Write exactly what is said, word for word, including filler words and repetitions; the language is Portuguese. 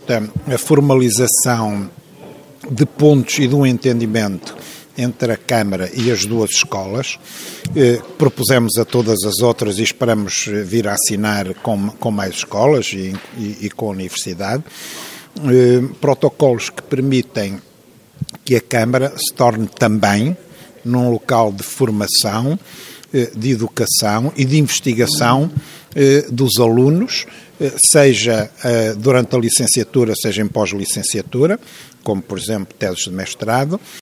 A formalização de pontos e de um entendimento entre a Câmara e as duas escolas. Eh, propusemos a todas as outras e esperamos vir a assinar com, com mais escolas e, e, e com a Universidade. Eh, protocolos que permitem que a Câmara se torne também num local de formação, eh, de educação e de investigação eh, dos alunos, eh, seja eh, durante a licenciatura, seja em pós-licenciatura, como, por exemplo, teses de mestrado.